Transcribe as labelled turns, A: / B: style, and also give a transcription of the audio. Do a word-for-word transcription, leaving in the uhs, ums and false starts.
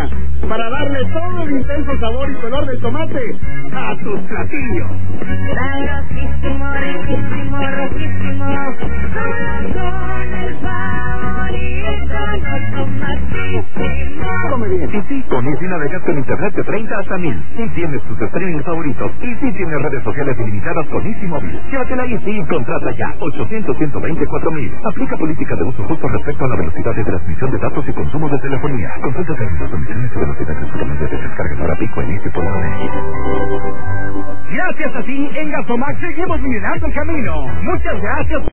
A: para darle todo el intenso sabor y color del tomate a tus platillos.
B: Sabrosísimo, riquísimo, rojísimo, con el favorito, no tomatísimo.
A: Come bien.
C: Y sí, con Easy navegas con internet de treinta hasta mil. Y tienes tus streaming favoritos. Y sí tienes redes sociales ilimitadas con Easy Móvil. Llévatela Easy y contrata ya. ochocientos, ciento veinticuatro mil. Aplica política de uso justo respecto a la velocidad de transmisión de datos y consumo de telefonía. Consulta términos, condiciones y velocidades solamente de descargas ahora pico en easy punto net.
A: Gracias a ti, en Gasomax seguimos mirando el camino. Muchas gracias.